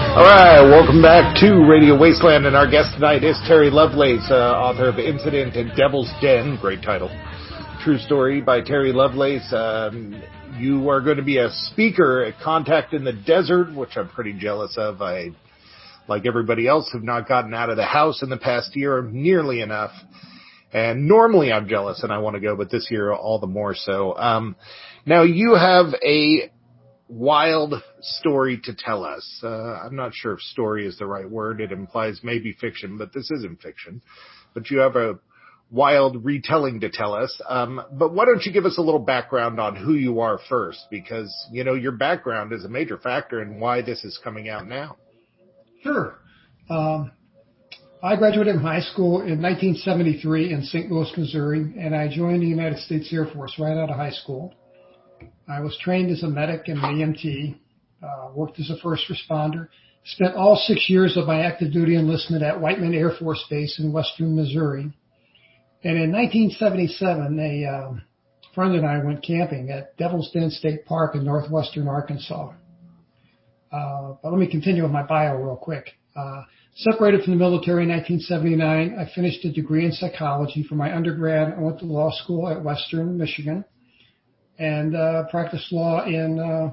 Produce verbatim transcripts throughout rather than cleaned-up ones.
All right, welcome back to Radio Wasteland, and our guest tonight is Terry Lovelace, uh, author of Incident in Devil's Den. Great title. True story by Terry Lovelace. Um, you are going to be a speaker at Contact in the Desert, which I'm pretty jealous of. I, like everybody else, have not gotten out of the house in the past year nearly enough. And normally I'm jealous and I want to go, but this year all the more so. Um, now you have a wild story to tell us. Uh, I'm not sure if story is the right word. It implies maybe fiction, but this isn't fiction. But you have a wild retelling to tell us. Um, but why don't you give us a little background on who you are first? Because, you know, your background is a major factor in why this is coming out now. Sure. Um, I graduated from high school in nineteen seventy-three in Saint Louis, Missouri, and I joined the United States Air Force right out of high school. I was trained as a medic and an E M T, uh, worked as a first responder, spent all six years of my active duty enlistment at Whiteman Air Force Base in western Missouri. And in nineteen seventy-seven, a uh, friend and I went camping at Devil's Den State Park in northwestern Arkansas. Uh, but let me continue with my bio real quick. Uh, separated from the military in nineteen seventy-nine, I finished a degree in psychology. For my undergrad, I went to law school at Western Michigan and uh, practiced law in uh,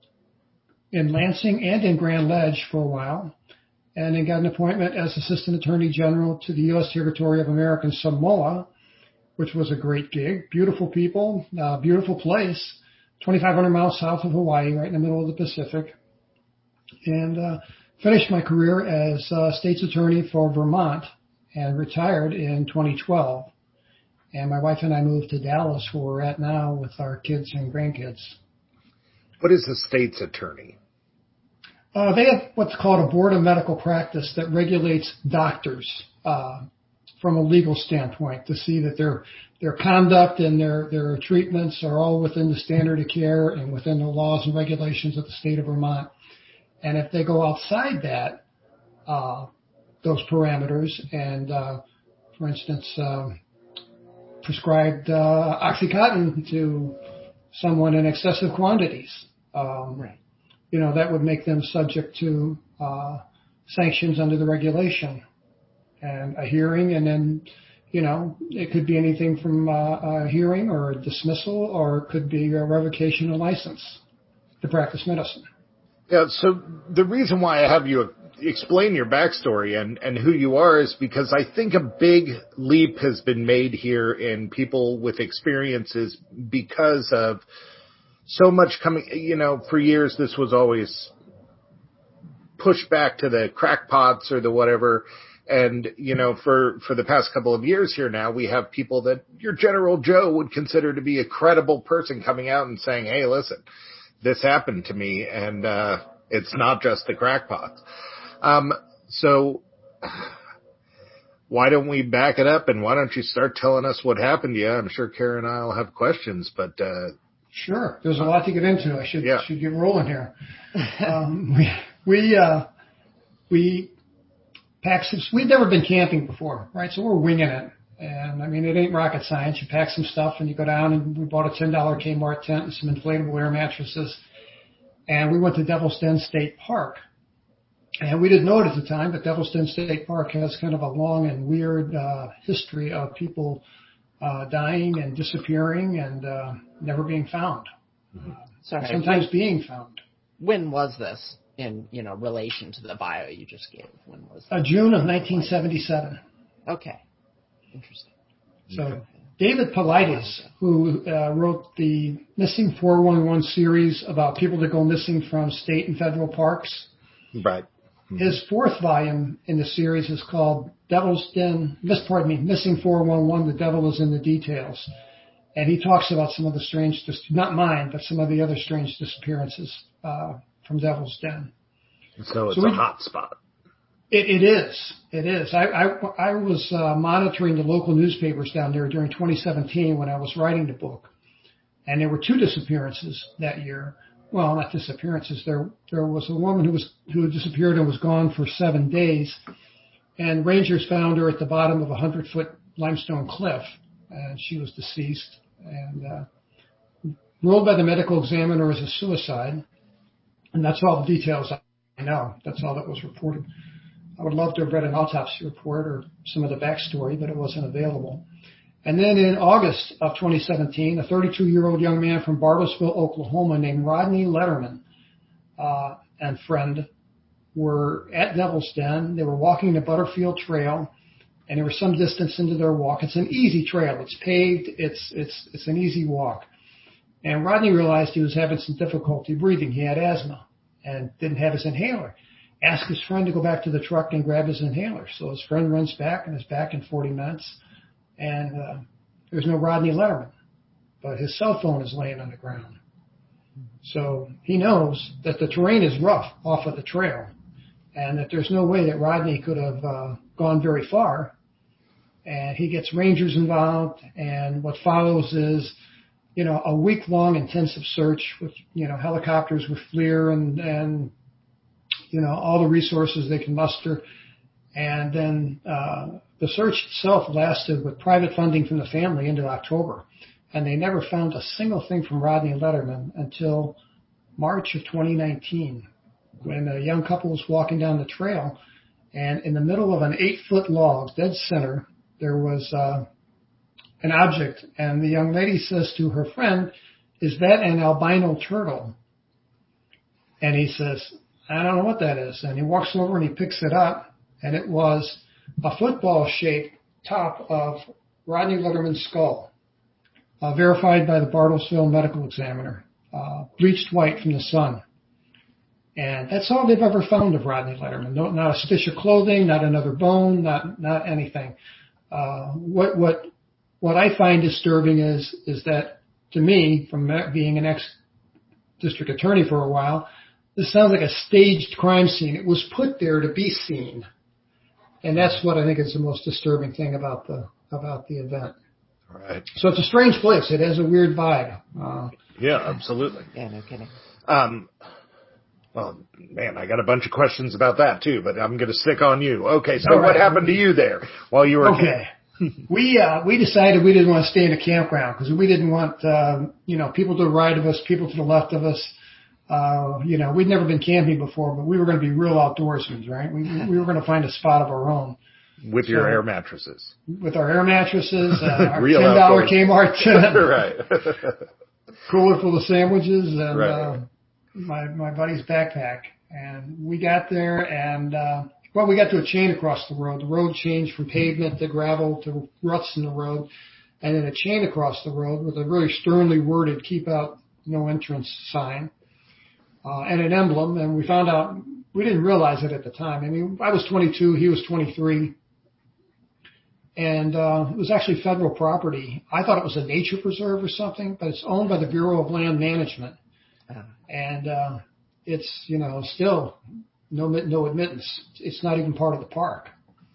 in Lansing and in Grand Ledge for a while, and then got an appointment as Assistant Attorney General to the U S Territory of American Samoa, which was a great gig. Beautiful people, uh, beautiful place, twenty-five hundred miles south of Hawaii, right in the middle of the Pacific, and uh, finished my career as uh, State's Attorney for Vermont and retired in twenty twelve. And my wife and I moved to Dallas, where we're at now with our kids and grandkids. What is a state's attorney? Uh, they have what's called a board of medical practice that regulates doctors uh, from a legal standpoint to see that their their conduct and their, their treatments are all within the standard of care and within the laws and regulations of the state of Vermont. And if they go outside that, uh, those parameters and, uh, for instance, um, prescribed uh, OxyContin to someone in excessive quantities, um, right. you know, that would make them subject to uh, sanctions under the regulation and a hearing. And then, you know, it could be anything from uh, a hearing or a dismissal, or it could be a revocation of license to practice medicine. Yeah, so the reason why I have you explain your backstory and, and who you are is because I think a big leap has been made here in people with experiences because of so much coming, you know, for years this was always pushed back to the crackpots or the whatever. And, you know, for, for the past couple of years here now, we have people that your General Joe would consider to be a credible person coming out and saying, hey, listen, this happened to me, and uh, it's not just the crackpots. Um, so why don't we back it up, and why don't you start telling us what happened to you? I'm sure Karen and I will have questions, but... Uh, sure. There's a lot to get into. I should, yeah. should get rolling here. um, we, we, uh, we packed some... We'd never been camping before, right? So we're winging it. And, I mean, it ain't rocket science. You pack some stuff and you go down, and we bought a ten dollars Kmart tent and some inflatable air mattresses. And we went to Devil's Den State Park. And we didn't know it at the time, but Devil's Den State Park has kind of a long and weird uh, history of people uh, dying and disappearing and uh, never being found. Mm-hmm. Sorry, sometimes when, being found. When was this in, you know, relation to the bio you just gave? When was that? Uh, June of nineteen seventy-seven. Okay. Interesting. So okay. David Paulides, who uh, wrote the Missing four one one series about people that go missing from state and federal parks. Right. Mm-hmm. His fourth volume in the series is called Devil's Den, miss, pardon me, Missing four one one, The Devil is in the Details. And he talks about some of the strange, not mine, but some of the other strange disappearances uh, from Devil's Den. So it's so we, a hot spot. It, it is. It is. I, I, I was uh, monitoring the local newspapers down there during twenty seventeen when I was writing the book. And there were two disappearances that year. Well, not disappearances. There there was a woman who was who disappeared and was gone for seven days. And rangers found her at the bottom of a hundred-foot limestone cliff. And she was deceased and uh, ruled by the medical examiner as a suicide. And that's all the details I know. That's all that was reported. I would love to have read an autopsy report or some of the backstory, but it wasn't available. And then in August of twenty seventeen, a thirty-two-year-old young man from Bartlesville, Oklahoma, named Rodney Letterman uh, and friend were at Devil's Den. They were walking the Butterfield Trail, and they were some distance into their walk. It's an easy trail. It's paved. It's it's it's an easy walk. And Rodney realized he was having some difficulty breathing. He had asthma and didn't have his inhaler. Asked his friend to go back to the truck and grab his inhaler. So his friend runs back and is back in forty minutes. And uh, there's no Rodney Letterman, but his cell phone is laying on the ground. So he knows that the terrain is rough off of the trail and that there's no way that Rodney could have uh, gone very far. And he gets rangers involved, and what follows is, you know, a week-long intensive search with, you know, helicopters with FLIR and, and, you know, all the resources they can muster. And then uh, the search itself lasted with private funding from the family into October. And they never found a single thing from Rodney Letterman until March of twenty nineteen, when a young couple was walking down the trail, and in the middle of an eight-foot log, dead center, there was uh, an object. And the young lady says to her friend, "Is that an albino turtle?" And he says, "I don't know what that is." And he walks over and he picks it up. And it was a football-shaped top of Rodney Letterman's skull, uh, verified by the Bartlesville medical examiner, uh, bleached white from the sun. And that's all they've ever found of Rodney Letterman. No, not a stitch of clothing, not another bone, not not anything. Uh, what what what I find disturbing is is that, to me, from being an ex-district attorney for a while, this sounds like a staged crime scene. It was put there to be seen. And that's what I think is the most disturbing thing about the about the event. Right. So it's a strange place. It has a weird vibe. Uh, yeah, absolutely. Yeah, no kidding. Um, well, man, I got a bunch of questions about that too, but I'm going to stick on you. Okay, so right. What happened to you there while you were okay? we uh, we decided we didn't want to stay in a campground because we didn't want um, you know people to the right of us, people to the left of us. Uh, you know, we'd never been camping before, but we were going to be real outdoorsmen, right? We we were going to find a spot of our own. With your so, air mattresses. With our air mattresses, uh, our ten dollar Kmart right. cooler full of sandwiches, and right. uh, my my buddy's backpack. And we got there, and uh, well, we got to a chain across the road. The road changed from pavement to gravel to ruts in the road, and then a chain across the road with a very sternly worded "Keep out, no entrance" sign. Uh, and an emblem, and we found out, we didn't realize it at the time. I mean, I was twenty-two, he was twenty-three, and uh, it was actually federal property. I thought it was a nature preserve or something, but it's owned by the Bureau of Land Management, and uh, it's, you know, still no no admittance. It's not even part of the park.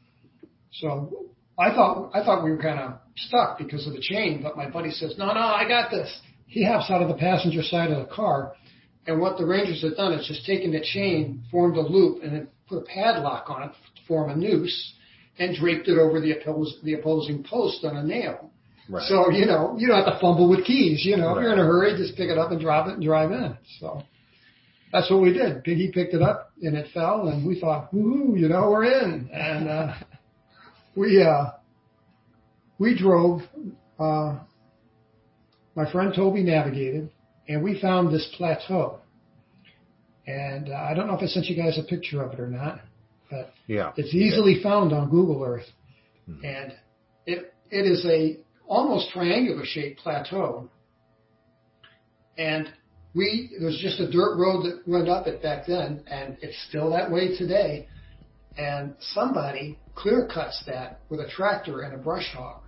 So I thought I thought we were kind of stuck because of the chain, but my buddy says, no, no, I got this. He hops out of the passenger side of the car. And what the Rangers had done is just taken the chain, formed a loop, and then put a padlock on it to form a noose, and draped it over the, oppos- the opposing post on a nail. Right. So, you know, you don't have to fumble with keys. You know, right. if you're in a hurry, just pick it up and drop it and drive in. So that's what we did. He picked it up, and it fell, and we thought, woo, you know, we're in. And uh, we uh, we drove. Uh, my friend Toby navigated. And we found this plateau. And uh, I don't know if I sent you guys a picture of it or not, but yeah. it's easily yeah. found on Google Earth. Hmm. And it it is a almost triangular shaped plateau. And we there's just a dirt road that went up it back then, and it's still that way today. And somebody clear cuts that with a tractor and a brush hog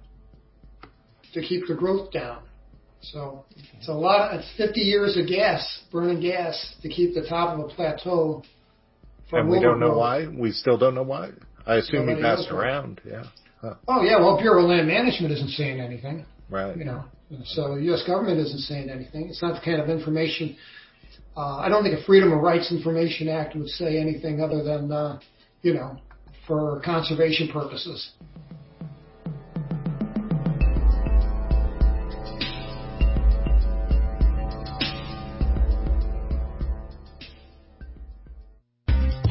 to keep the growth down. So it's a lot. Of, it's fifty years of gas, burning gas, to keep the top of a plateau. From and we don't know why. We still don't know why. I assume Nobody he passed around. Yeah. Huh. Oh yeah. Well, Bureau of Land Management isn't saying anything. Right. You know. So the U S government isn't saying anything. It's not the kind of information. Uh, I don't think a Freedom of Rights Information Act would say anything other than, uh, you know, for conservation purposes.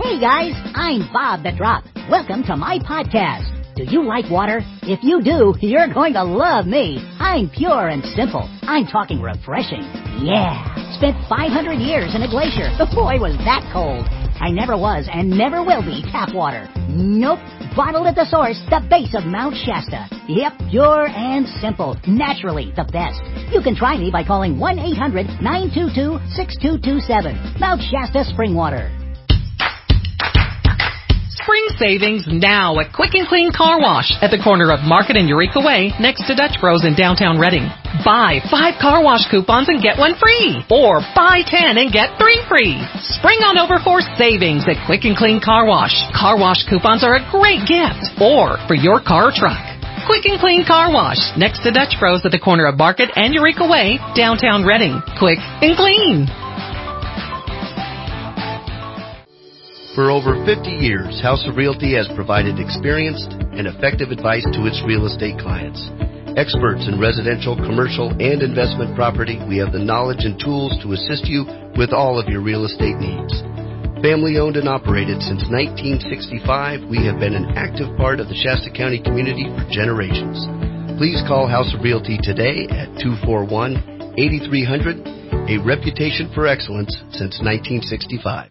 Hey guys, I'm Bob the Drop. Welcome to my podcast. Do you like water? If you do, you're going to love me. I'm pure and simple. I'm talking refreshing. Yeah. Spent five hundred years in a glacier. Boy, was that cold. I never was and never will be tap water. Nope. Bottled at the source, the base of Mount Shasta. Yep, pure and simple. Naturally, the best. You can try me by calling one eight hundred nine two two six two two seven. Mount Shasta Spring Water. Spring savings now at Quick and Clean Car Wash at the corner of Market and Eureka Way next to Dutch Bros in downtown Reading. Buy five car wash coupons and get one free. Or buy ten and get three free. Spring on over for savings at Quick and Clean Car Wash. Car wash coupons are a great gift. Or for your car or truck. Quick and Clean Car Wash next to Dutch Bros at the corner of Market and Eureka Way, downtown Reading. Quick and clean. For over fifty years, House of Realty has provided experienced and effective advice to its real estate clients. Experts in residential, commercial, and investment property, we have the knowledge and tools to assist you with all of your real estate needs. Family owned and operated since nineteen sixty-five, we have been an active part of the Shasta County community for generations. Please call House of Realty today at two four one, eight three zero zero, a reputation for excellence since nineteen sixty-five.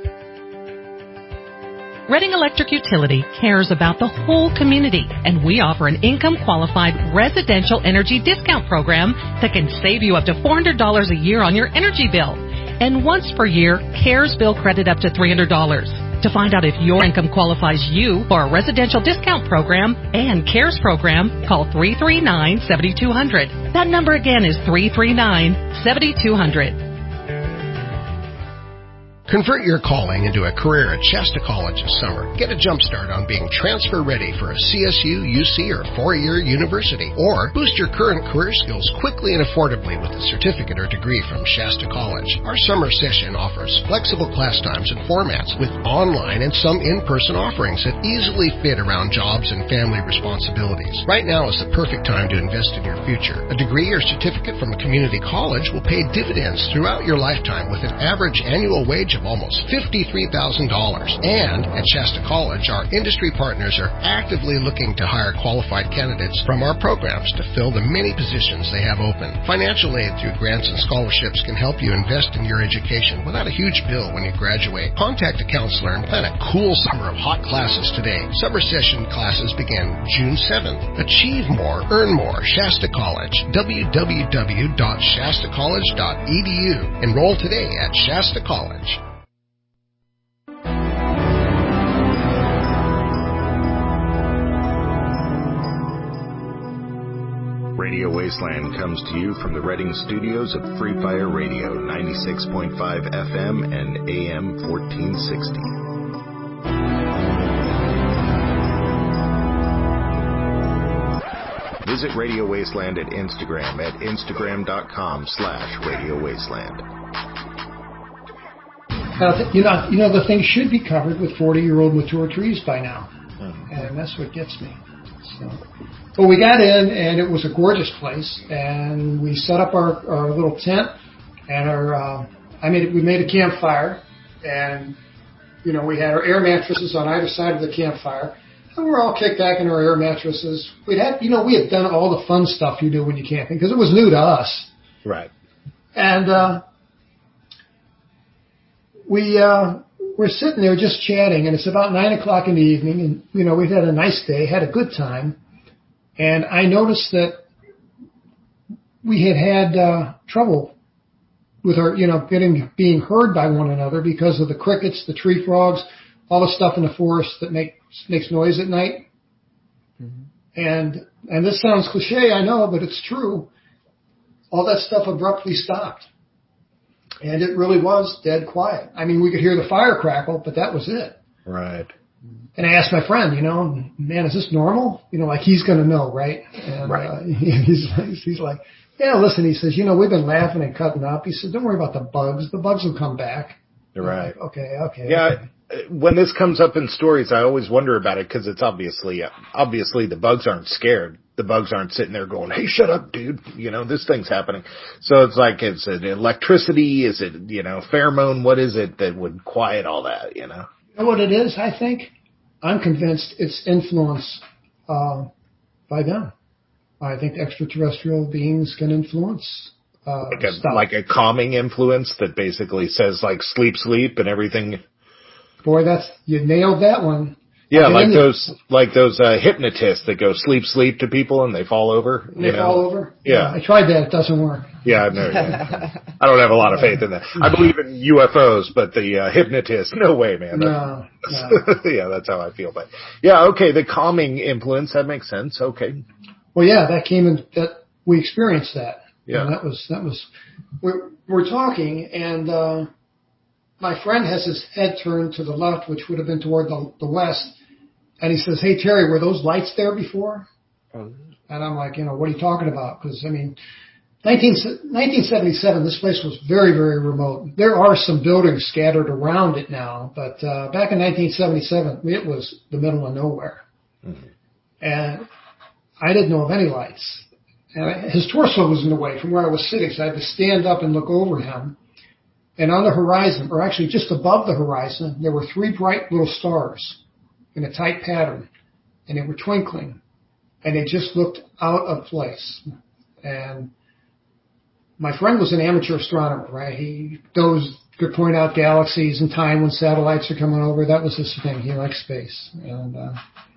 Reading Electric Utility cares about the whole community, and we offer an income-qualified residential energy discount program that can save you up to four hundred dollars a year on your energy bill. And once per year, CARES bill credit up to three hundred dollars. To find out if your income qualifies you for a residential discount program and CARES program, call three three nine, seven two zero zero. That number again is three three nine, seven two zero zero. Convert your calling into a career at Shasta College this summer. Get a jump start on being transfer ready for a C S U, U C, or four-year university. Or boost your current career skills quickly and affordably with a certificate or degree from Shasta College. Our summer session offers flexible class times and formats with online and some in-person offerings that easily fit around jobs and family responsibilities. Right now is the perfect time to invest in your future. A degree or certificate from a community college will pay dividends throughout your lifetime with an average annual wage of almost fifty-three thousand dollars. And at Shasta College, our industry partners are actively looking to hire qualified candidates from our programs to fill the many positions they have open. Financial aid through grants and scholarships can help you invest in your education without a huge bill when you graduate. Contact a counselor and plan a cool summer of hot classes today. Summer session classes begin June seventh. Achieve more, earn more. Shasta College. w w w dot shasta college dot e d u. Enroll today at Shasta College. Radio Wasteland comes to you from the Reading studios of Free Fire Radio, ninety-six point five F M and A M fourteen sixty. Visit Radio Wasteland at Instagram at instagram.com slash Radio Wasteland. Uh, you know, you know, the thing should be covered with forty-year-old mature trees by now, and that's what gets me. So. But we got in, and it was a gorgeous place, and we set up our, our little tent, and our uh, I made we made a campfire, and you know we had our air mattresses on either side of the campfire, and we were all kicked back in our air mattresses. We'd had you know we had done all the fun stuff you do when you camping because it was new to us, right? And uh, we uh, we're sitting there just chatting, and it's about nine o'clock in the evening, and you know we've had a nice day, had a good time. And I noticed that we had had uh, trouble with our, you know, getting being heard by one another because of the crickets, the tree frogs, all the stuff in the forest that makes makes noise at night. Mm-hmm. And and this sounds cliche, I know, but it's true. All that stuff abruptly stopped, and it really was dead quiet. I mean, we could hear the fire crackle, but that was it. Right. And I asked my friend, you know, man, is this normal? You know, like he's going to know, right? And right. Uh, he's, he's like, yeah, listen, he says, you know, we've been laughing and cutting up. He said, don't worry about the bugs. The bugs will come back. Right. Like, okay, okay. Yeah. Okay. When this comes up in stories, I always wonder about it because it's obviously, obviously the bugs aren't scared. The bugs aren't sitting there going, hey, shut up, dude. You know, this thing's happening. So it's like, is it electricity? Is it, you know, pheromone? What is it that would quiet all that, you know? know what it is, I think? I'm convinced it's influence uh, by them. I think extraterrestrial beings can influence uh, like a, stuff. like a calming influence that basically says, like, sleep, sleep, and everything. Boy, that's you nailed that one. Yeah, like those like those uh, hypnotists that go sleep, sleep to people and they fall over. And they you know? fall over? Yeah. yeah. I tried that. It doesn't work. Yeah, no, yeah. I don't have a lot of faith in that. I believe in U F Os, but the uh, hypnotist, no way, man. No, no. Yeah, that's how I feel. But yeah, okay, the calming influence, that makes sense. Okay. Well, yeah, that came in, that we experienced that. Yeah. And that was, that was, we're, we're talking and, uh, my friend has his head turned to the left, which would have been toward the, the west. And he says, "Hey, Terry, were those lights there before?" Oh. And I'm like, you know, what are you talking about? Because, I mean, nineteen seventy-seven, this place was very, very remote. There are some buildings scattered around it now, but uh, back in nineteen seventy-seven, it was the middle of nowhere. Mm-hmm. And I didn't know of any lights. And his torso was in the way from where I was sitting, so I had to stand up and look over him. And on the horizon, or actually just above the horizon, there were three bright little stars in a tight pattern, and they were twinkling, and they just looked out of place. And my friend was an amateur astronomer, right? He those could point out galaxies and time when satellites are coming over. That was his thing. He liked space. And uh,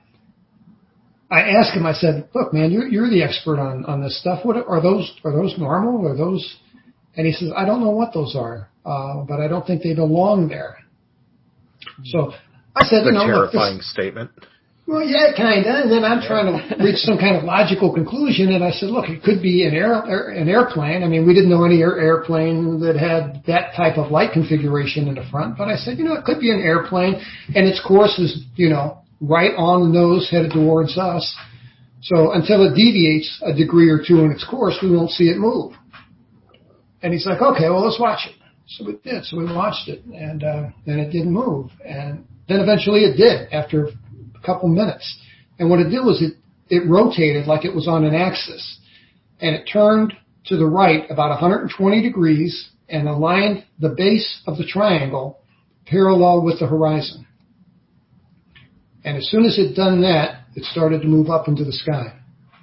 I asked him, I said, "Look, man, you're, you're the expert on, on this stuff. What are those? Are those normal? Are those?" And he says, "I don't know what those are, uh, but I don't think they belong there." So I said, That's you know, a terrifying look, this, statement. Well, yeah, kind of. And then I'm trying to reach some kind of logical conclusion. And I said, look, it could be an air, air an airplane. I mean, we didn't know any air, airplane that had that type of light configuration in the front. But I said, you know, it could be an airplane, and its course is, you know, right on the nose, headed towards us. So until it deviates a degree or two in its course, we won't see it move. And he's like, okay, well, let's watch it. So we did. So we watched it, and uh, then it didn't move. And then eventually it did after a couple minutes. And what it did was it, it rotated like it was on an axis. And it turned to the right about one hundred twenty degrees and aligned the base of the triangle parallel with the horizon. And as soon as it done that, it started to move up into the sky.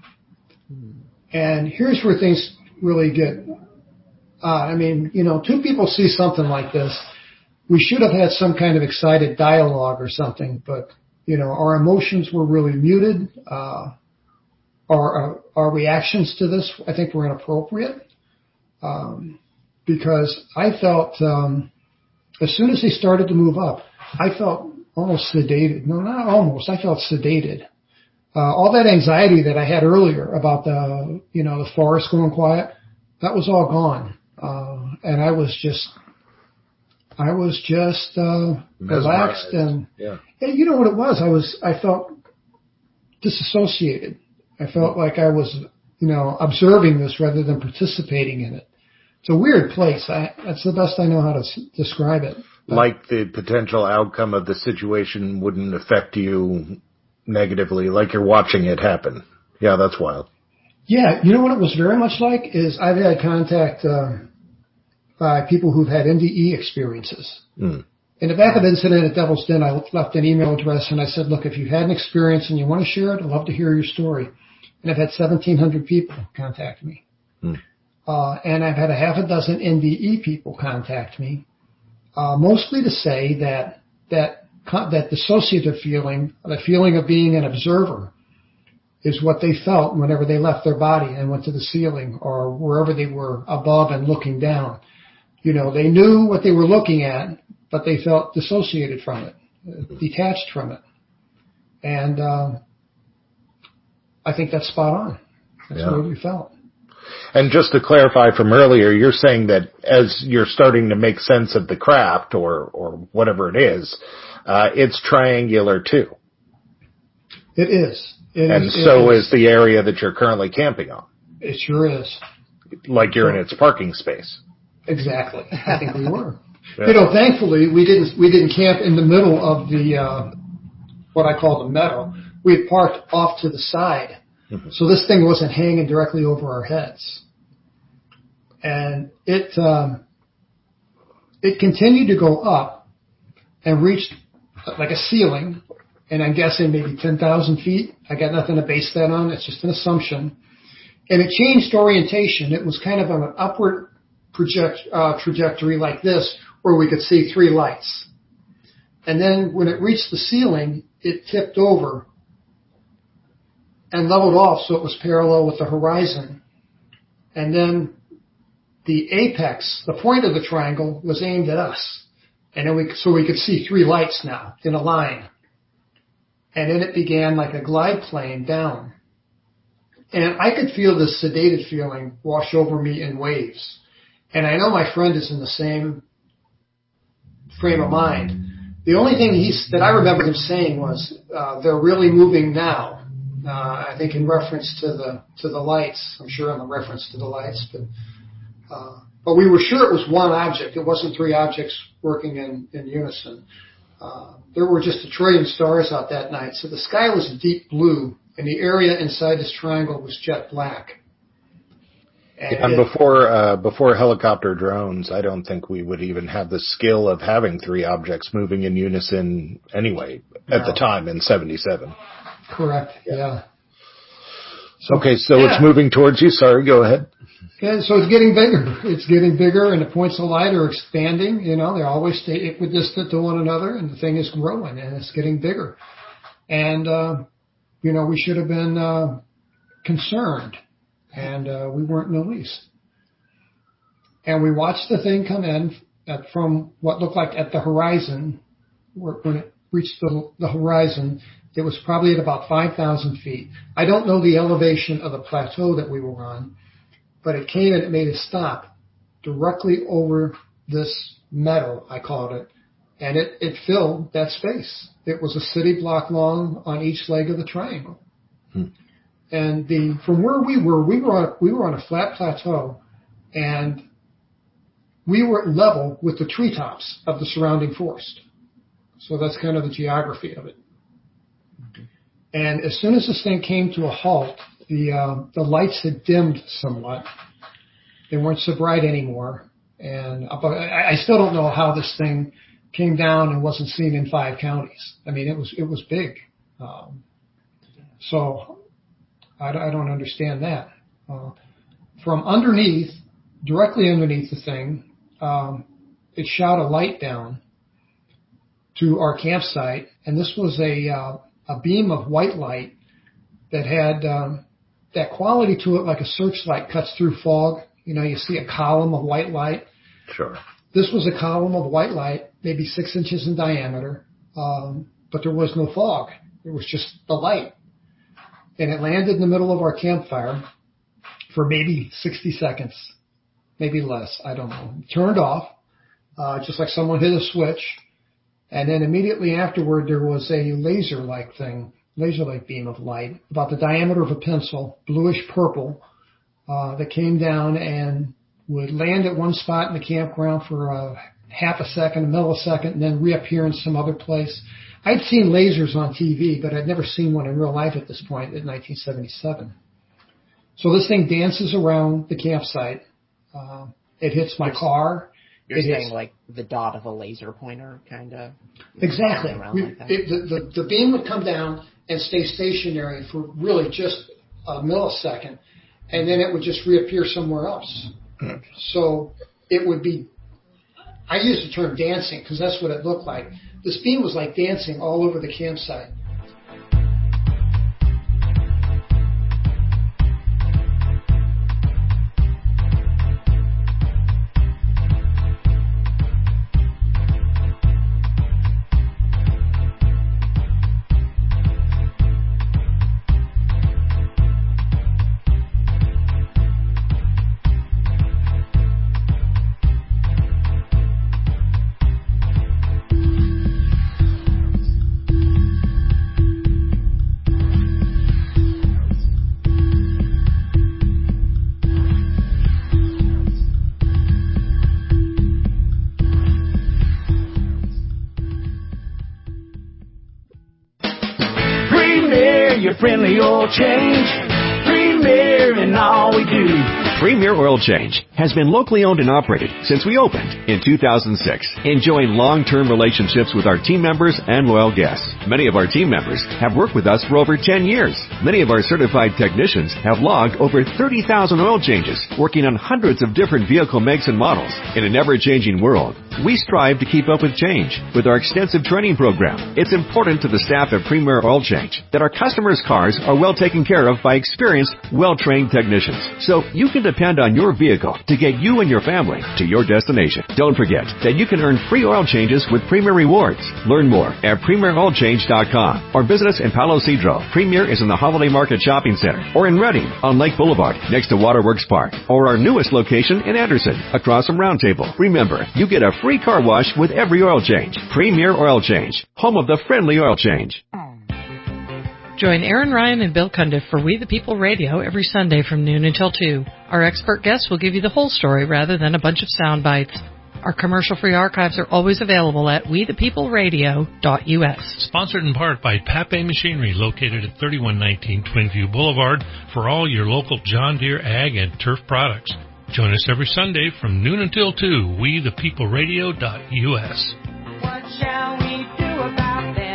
And here's where things really get, uh, I mean, you know, two people see something like this. We should have had some kind of excited dialogue or something, but, you know, our emotions were really muted. Uh, our, our reactions to this, I think, were inappropriate. Um, because I felt, um, as soon as they started to move up, I felt almost sedated. No, not almost. I felt sedated. Uh, all that anxiety that I had earlier about the, you know, the forest going quiet, that was all gone. Uh, and I was just, I was just, uh, relaxed and, yeah. and you know what it was? I was, I felt disassociated. I felt like I was, you know, observing this rather than participating in it. It's a weird place. I, that's the best I know how to s- describe it. But, like the potential outcome of the situation wouldn't affect you negatively, like you're watching it happen. Yeah, that's wild. Yeah, you know what it was very much like is I've had contact uh, by people who've had N D E experiences. Mm. In the back of the incident at Devil's Den, I left an email address and I said, look, if you've had an experience and you want to share it, I'd love to hear your story. And I've had seventeen hundred people contact me. Mm. Uh, and I've had a half a dozen N D E people contact me, uh, mostly to say that that that dissociative feeling, the feeling of being an observer, is what they felt whenever they left their body and went to the ceiling or wherever they were above and looking down. You know, they knew what they were looking at, but they felt dissociated from it, detached from it. And uh, I think that's spot on. That's yeah. what we felt. And just to clarify from earlier, you're saying that as you're starting to make sense of the craft or, or whatever it is, uh, it's triangular too. It is. It and is, so is. is the area that you're currently camping on. It sure is. Like you're so, in its parking space. Exactly. I think we were. Yeah. You know, thankfully we didn't we didn't camp in the middle of the uh, what I call the meadow. We had parked off to the side. Mm-hmm. So this thing wasn't hanging directly over our heads. And it um, it continued to go up and reached like a ceiling, and I'm guessing maybe ten thousand feet. I got nothing to base that on. It's just an assumption. And it changed orientation. It was kind of on an upward project, uh, trajectory like this, where we could see three lights. And then when it reached the ceiling, it tipped over and leveled off so it was parallel with the horizon. And then the apex, the point of the triangle, was aimed at us. And then we, so we could see three lights now in a line. And then it began like a glide plane down. And I could feel this sedated feeling wash over me in waves. And I know my friend is in the same frame of mind. The only thing he's, that I remember him saying was, uh, they're really moving now. Uh, I think in reference to the, to the lights. I'm sure in the reference to the lights, but, uh, but we were sure it was one object. It wasn't three objects working in, in unison. Uh, there were just a trillion stars out that night. So the sky was deep blue and the area inside this triangle was jet black. And, and it, before uh, before helicopter drones, I don't think we would even have the skill of having three objects moving in unison anyway at no. the time in seventy-seven. Correct. Yeah. yeah. So, okay, so yeah. It's moving towards you. Sorry, go ahead. Yeah, so it's getting bigger. It's getting bigger, and the points of light are expanding. You know, they always stay equidistant to one another, and the thing is growing, and it's getting bigger. And uh, you know, we should have been uh, concerned. And uh, we weren't in the least. And we watched the thing come in at, from what looked like at the horizon. When it reached the, the horizon, it was probably at about five thousand feet. I don't know the elevation of the plateau that we were on, but it came and it made a stop directly over this meadow, I called it, and it, it filled that space. It was a city block long on each leg of the triangle. Hmm. And the, from where we were, we were on, we were on a flat plateau, and we were level with the treetops of the surrounding forest. So that's kind of the geography of it. Okay. And as soon as this thing came to a halt, the, uh, the lights had dimmed somewhat. They weren't so bright anymore. And I, I still don't know how this thing came down and wasn't seen in five counties. I mean, it was, it was big. Um, so, I don't understand that. Uh, from underneath, directly underneath the thing, um, it shot a light down to our campsite, and this was a uh, a beam of white light that had um, that quality to it, like a searchlight cuts through fog. You know, you see a column of white light. Sure. This was a column of white light, maybe six inches in diameter, um, but there was no fog. It was just the light. And it landed in the middle of our campfire for maybe sixty seconds, maybe less, I don't know. It turned off, uh, just like someone hit a switch. And then immediately afterward, there was a laser-like thing, laser-like beam of light, about the diameter of a pencil, bluish purple, uh, that came down and would land at one spot in the campground for a half a second, a millisecond, and then reappear in some other place. I'd seen lasers on T V, but I'd never seen one in real life at this point in nineteen seventy-seven. So this thing dances around the campsite. Uh, it hits my car. You're it saying hits, like the dot of a laser pointer, kind of? Exactly. We, like it, the, the, the beam would come down and stay stationary for really just a millisecond, and then it would just reappear somewhere else. So it would be, I use the term dancing because that's what it looked like. This beam was like dancing all over the campsite. Friendly oil change, Premier in all we do. Premier Oil Change has been locally owned and operated since we opened in two thousand six, enjoying long-term relationships with our team members and loyal guests. Many of our team members have worked with us for over ten years. Many of our certified technicians have logged over thirty thousand oil changes, working on hundreds of different vehicle makes and models. In an ever-changing world, we strive to keep up with change with our extensive training program. It's important to the staff at Premier Oil Change that our customers' cars are well taken care of by experienced, well-trained technicians, so you can depend on your vehicle to get you and your family to your destination. Don't forget that you can earn free oil changes with Premier Rewards. Learn more at premier oil change dot com or visit us in Palo Cedro. Premier is in the Holiday Market Shopping Center, or in Redding on Lake Boulevard next to Waterworks Park, or our newest location in Anderson across from Round Table. Remember, you get a free car wash with every oil change. Premier Oil Change, home of the friendly oil change. Join Aaron Ryan and Bill Cundiff for We the People Radio every Sunday from noon until two. Our expert guests will give you the whole story rather than a bunch of sound bites. Our commercial-free archives are always available at we the people radio dot u s. Sponsored in part by Pape Machinery, located at thirty-one nineteen Twinview Boulevard, for all your local John Deere ag and turf products. Join us every Sunday from noon until two, we the people radio dot u s. What shall we do about them?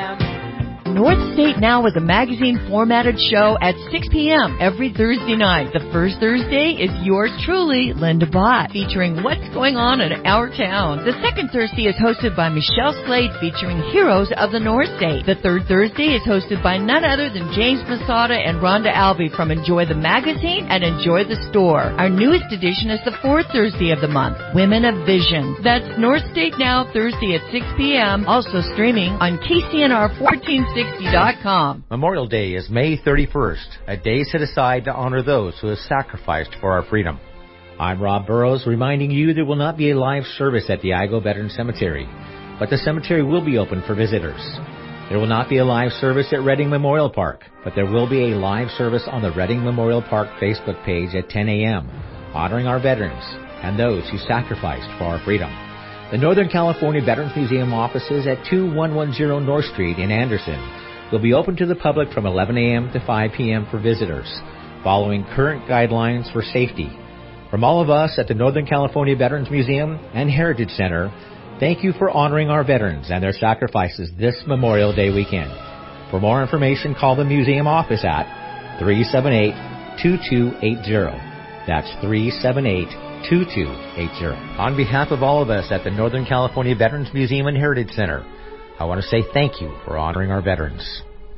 North State Now is a magazine-formatted show at six p.m. every Thursday night. The first Thursday is yours truly, Linda Bott, featuring what's going on in our town. The second Thursday is hosted by Michelle Slade, featuring heroes of the North State. The third Thursday is hosted by none other than James Masada and Rhonda Albee from Enjoy the Magazine and Enjoy the Store. Our newest edition is the fourth Thursday of the month, Women of Vision. That's North State Now, Thursday at six p.m., also streaming on K C N R fourteen sixty dot com. Memorial Day is May thirty-first, a day set aside to honor those who have sacrificed for our freedom. I'm Rob Burrows, reminding you there will not be a live service at the Igo Veteran Cemetery, but the cemetery will be open for visitors. There will not be a live service at Reading Memorial Park, but there will be a live service on the Reading Memorial Park Facebook page at ten a.m., honoring our veterans and those who sacrificed for our freedom. The Northern California Veterans Museum offices at two one one zero North Street in Anderson will be open to the public from eleven a.m. to five p.m. for visitors, following current guidelines for safety. From all of us at the Northern California Veterans Museum and Heritage Center, thank you for honoring our veterans and their sacrifices this Memorial Day weekend. For more information, call the museum office at three seven eight, two two eight zero. That's three seven eight, two two eight zero. On behalf of all of us at the Northern California Veterans Museum and Heritage Center, I want to say thank you for honoring our veterans.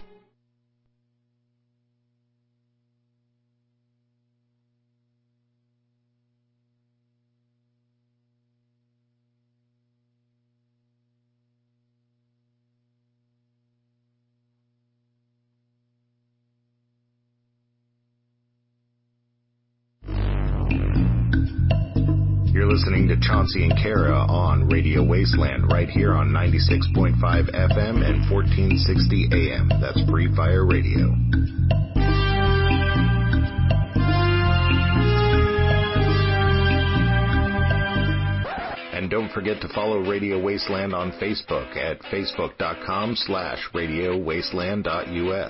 You're listening to Chauncey and Kara on Radio Wasteland right here on ninety-six point five F M and fourteen sixty A M. That's Free Fire Radio. And don't forget to follow Radio Wasteland on Facebook at facebook.com slash Radio Wasteland dot US.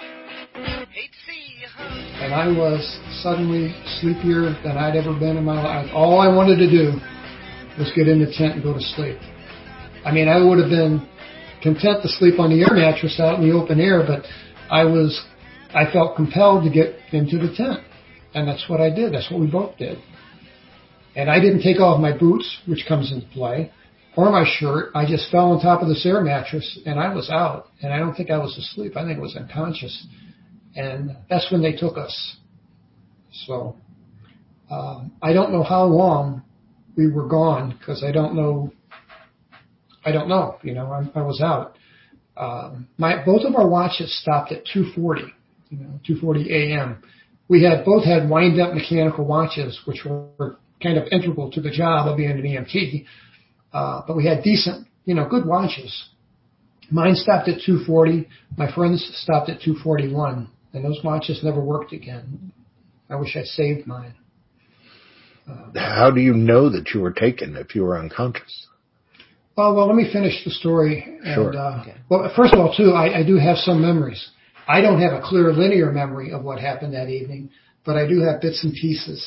And I was suddenly sleepier than I'd ever been in my life. All I wanted to do was get in the tent and go to sleep. I mean, I would have been content to sleep on the air mattress out in the open air, but I was, I felt compelled to get into the tent. And that's what I did. That's what we both did. And I didn't take off my boots, which comes into play, or my shirt. I just fell on top of this air mattress, and I was out. And I don't think I was asleep. I think I was unconscious. And that's when they took us. So um, I don't know how long we were gone, because I don't know. I don't know. You know, I, I was out. Um, my both of our watches stopped at two forty. You know, two forty a m. We had both had wind-up mechanical watches, which were kind of integral to the job of being an E M T. Uh, but we had decent, you know, good watches. Mine stopped at two forty. My friend's stopped at two forty-one. And those watches never worked again. I wish I'd saved mine. Uh, How do you know that you were taken if you were unconscious? Well, well, let me finish the story. And, sure. Uh, okay. Well, first of all, too, I, I do have some memories. I don't have a clear linear memory of what happened that evening, but I do have bits and pieces.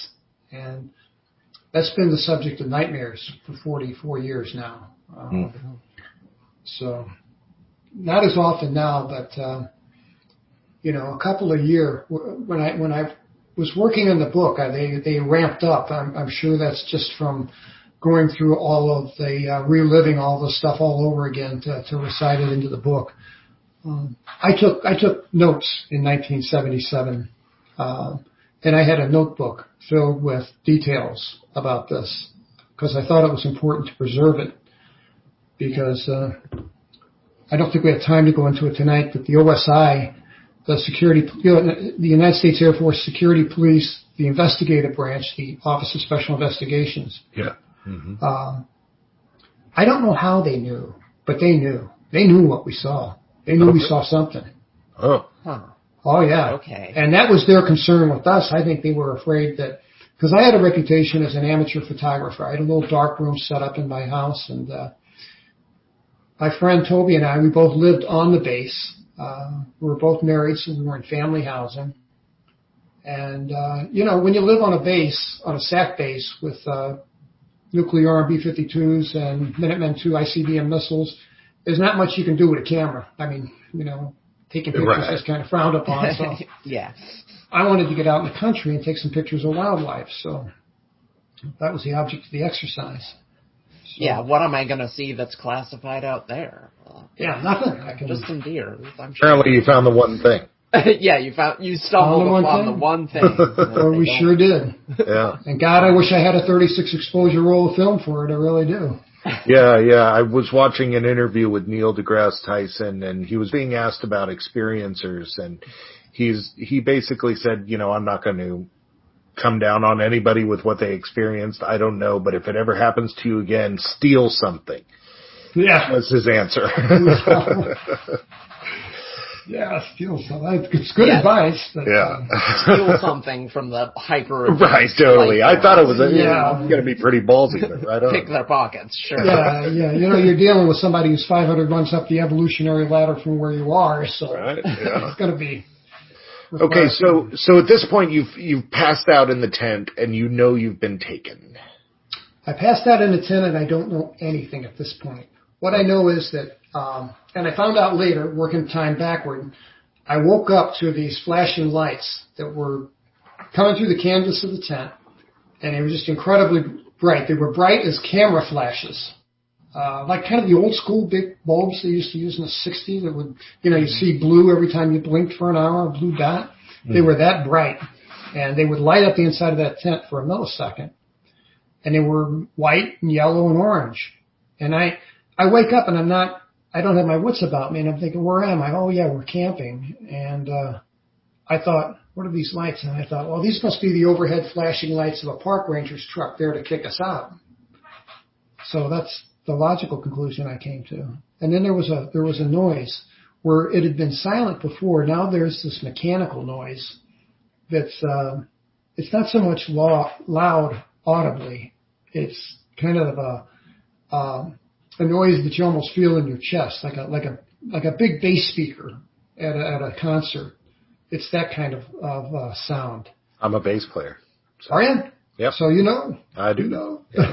And that's been the subject of nightmares for forty-four years now. Um, mm-hmm. So not as often now, but, um, you know, a couple a year. When I when I was working on the book, I, they they ramped up. I'm, I'm sure that's just from going through all of the uh, reliving all the stuff all over again to, to recite it into the book. Um, I took I took notes in nineteen seventy-seven, uh, and I had a notebook filled with details about this because I thought it was important to preserve it. Because uh, I don't think we have time to go into it tonight, but the O S I, the security, you know, the United States Air Force Security Police, the investigative branch, the Office of Special Investigations. Yeah. Mm-hmm. Um, I don't know how they knew, but they knew. They knew what we saw. They knew okay. we saw something. Oh. Huh. Oh, yeah. Okay. And that was their concern with us. I think they were afraid that, because I had a reputation as an amateur photographer. I had a little dark room set up in my house, and uh, my friend Toby and I, we both lived on the base. Uh, we were both married, so we were in family housing. And, uh, you know, when you live on a base, on a S A C base with uh, nuclear armed B fifty-twos and Minutemen two I C B M missiles, there's not much you can do with a camera. I mean, you know, taking pictures right. is kind of frowned upon. So yeah. I wanted to get out in the country and take some pictures of wildlife. So that was the object of the exercise. So, yeah, what am I going to see that's classified out there? Uh, yeah, nothing. I can, just some deer. I'm sure. Apparently you found the one thing. yeah, you found you stumbled found upon the one thing. The one thing. Well, we don't. Sure did. Yeah. And God, I wish I had a thirty-six exposure roll of film for it. I really do. Yeah, yeah. I was watching an interview with Neil deGrasse Tyson, and he was being asked about experiencers, and he's he basically said, you know, I'm not going to come down on anybody with what they experienced. I don't know, but if it ever happens to you again, steal something. Yeah. Was his answer. Yeah, steal something. It's good yeah. advice. But, yeah. Uh, steal something from the hyper. Right, totally. I thought it was a, yeah. you know, going to be pretty ballsy, but right on. Pick their pockets, sure. Yeah, yeah. You know, you're dealing with somebody who's five hundred runs up the evolutionary ladder from where you are, so right, yeah. it's going to be. Okay, so so at this point you've you've passed out in the tent and you know you've been taken. I passed out in the tent and I don't know anything at this point. What I know is that, um, and I found out later, working time backward, I woke up to these flashing lights that were coming through the canvas of the tent, and they were just incredibly bright. They were bright as camera flashes. Uh, like kind of the old school big bulbs they used to use in the sixties that would, you know, you see blue every time you blinked for an hour, a blue dot. Mm-hmm. They were that bright. And they would light up the inside of that tent for a millisecond. And they were white and yellow and orange. And I, I wake up and I'm not, I don't have my wits about me and I'm thinking, where am I? Oh yeah, we're camping. And, uh, I thought, what are these lights? And I thought, well, these must be the overhead flashing lights of a park ranger's truck there to kick us out. So that's the logical conclusion I came to. And then there was a there was a noise where it had been silent before. Now there's this mechanical noise that's uh, it's not so much law, loud audibly. It's kind of a um, a noise that you almost feel in your chest, like a like a like a big bass speaker at a, at a concert. It's that kind of of uh, sound. I'm a bass player. So. Are you? Yep. So you know. I do you know. Yeah.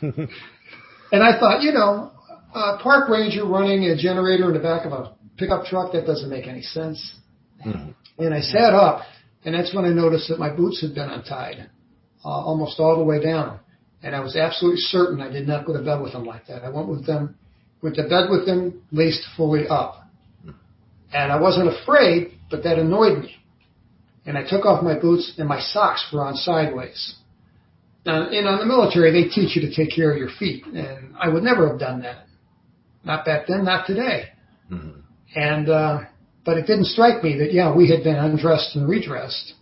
And I thought, you know, a park ranger running a generator in the back of a pickup truck, that doesn't make any sense. Mm-hmm. And I sat up, and that's when I noticed that my boots had been untied uh, almost all the way down. And I was absolutely certain I did not go to bed with them like that. I went with them, went to bed with them laced fully up. And I wasn't afraid, but that annoyed me. And I took off my boots, and my socks were on sideways. Now, in on the military, they teach you to take care of your feet, and I would never have done that. Not back then, not today. Mm-hmm. And uh, but it didn't strike me that, yeah, we had been undressed and redressed.